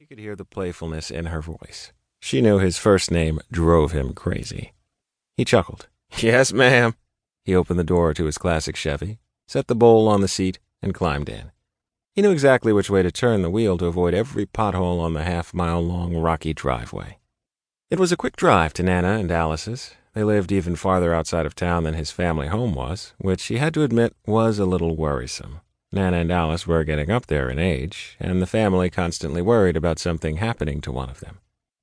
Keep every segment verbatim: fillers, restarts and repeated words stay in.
could hear the playfulness in her voice. She knew his first name drove him crazy. He chuckled. "Yes, ma'am." He opened the door to his classic Chevy, set the bowl on the seat, and climbed in. He knew exactly which way to turn the wheel to avoid every pothole on the half-mile-long rocky driveway. It was a quick drive to Nana and Alice's. They lived even farther outside of town than his family home was, which he had to admit was a little worrisome. Nana and Alice were getting up there in age, and the family constantly worried about something happening to one of them.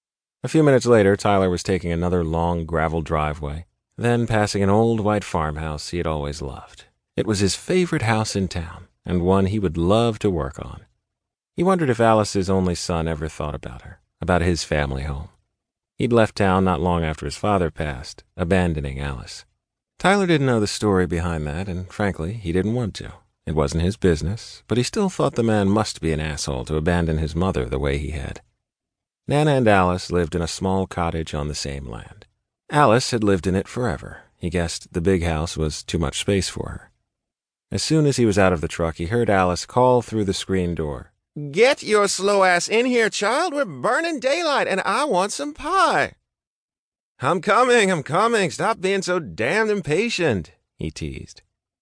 A few minutes later, Tyler was taking another long gravel driveway, then passing an old white farmhouse he had always loved. It was his favorite house in town, and one he would love to work on. He wondered if Alice's only son ever thought about her, about his family home. He'd left town not long after his father passed, abandoning Alice. Tyler didn't know the story behind that, and frankly, he didn't want to. It wasn't his business, but he still thought the man must be an asshole to abandon his mother the way he had. Nana and Alice lived in a small cottage on the same land. Alice had lived in it forever. He guessed the big house was too much space for her. As soon as he was out of the truck, he heard Alice call through the screen door. "Get your slow ass in here, child. We're burning daylight, and I want some pie." "I'm coming, I'm coming. Stop being so damned impatient," he teased.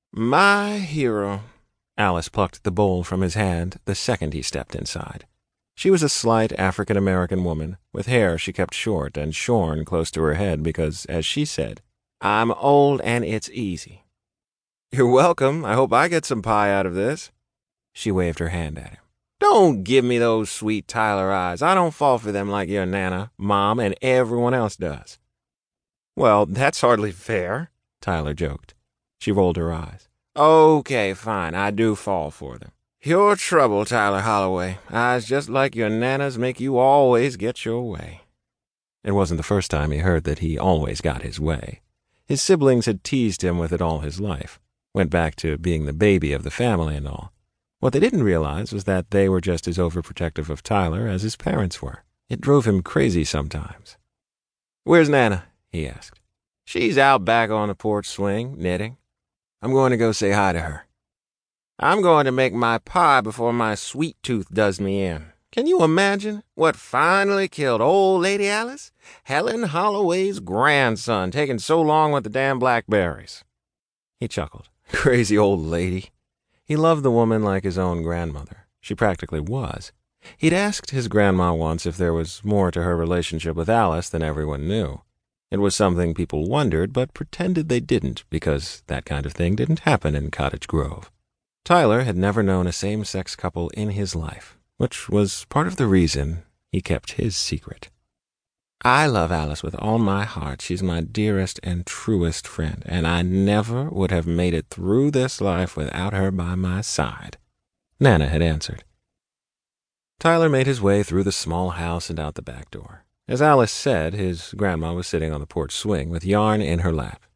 "My hero." Alice plucked the bowl from his hand the second he stepped inside. She was a slight African-American woman, with hair she kept short and shorn close to her head because, as she said, "I'm old and it's easy." "You're welcome. I hope I get some pie out of this." She waved her hand at him. "Don't give me those sweet Tyler eyes. I don't fall for them like your Nana, Mom, and everyone else does." "Well, that's hardly fair," Tyler joked. She rolled her eyes. "Okay, fine, I do fall for them. You're trouble, Tyler Holloway. Eyes just like your Nana's make you always get your way." It wasn't the first time he heard that he always got his way. His siblings had teased him with it all his life. Went back to being the baby of the family and all. What they didn't realize was that they were just as overprotective of Tyler as his parents were. It drove him crazy sometimes. "Where's Nana?" he asked. "She's out back on the porch swing, knitting. I'm going to go say hi to her." "I'm going to make my pie before my sweet tooth does me in. Can you imagine what finally killed old Lady Alice? Helen Holloway's grandson, taking so long with the damn blackberries." He chuckled. Crazy old lady. He loved the woman like his own grandmother. She practically was. He'd asked his grandma once if there was more to her relationship with Alice than everyone knew. It was something people wondered, but pretended they didn't, because that kind of thing didn't happen in Cottage Grove. Tyler had never known a same-sex couple in his life, which was part of the reason he kept his secret. "I love Alice with all my heart. She's my dearest and truest friend, and I never would have made it through this life without her by my side," Nana had answered. Tyler made his way through the small house and out the back door. As Alice said, his grandma was sitting on the porch swing with yarn in her lap.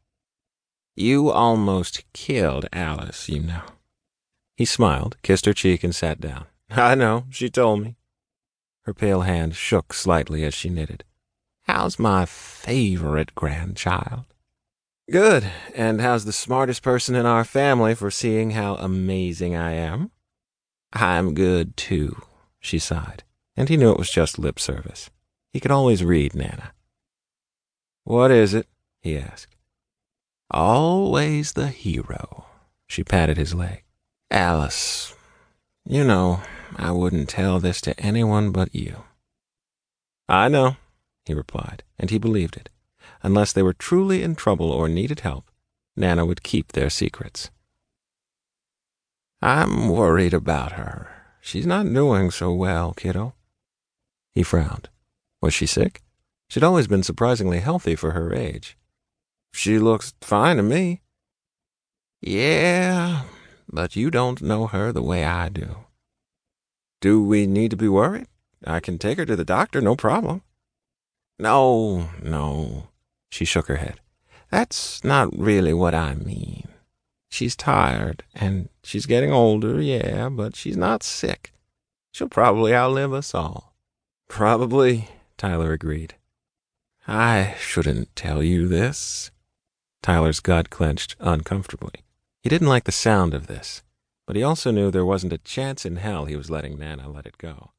"You almost killed Alice, you know." He smiled, kissed her cheek, and sat down. "I know, she told me." Her pale hand shook slightly as she knitted. "How's my favorite grandchild?" "Good. And how's the smartest person in our family for seeing how amazing I am?" "I'm good, too," she sighed, and he knew it was just lip service. He could always read Nana. "What is it?" he asked. "Always the hero." She patted his leg. "Alice, you know, I wouldn't tell this to anyone but you." "I know," he replied, and he believed it. Unless they were truly in trouble or needed help, Nana would keep their secrets. "I'm worried about her. She's not doing so well, kiddo." He frowned. Was she sick? She'd always been surprisingly healthy for her age. "She looks fine to me." "Yeah, but you don't know her the way I do." "Do we need to be worried? I can take her to the doctor, no problem." "No, no," she shook her head. "That's not really what I mean. She's tired, and she's getting older, yeah, but she's not sick. She'll probably outlive us all." "Probably," Tyler agreed. "I shouldn't tell you this." Tyler's gut clenched uncomfortably. He didn't like the sound of this, but he also knew there wasn't a chance in hell he was letting Nana let it go.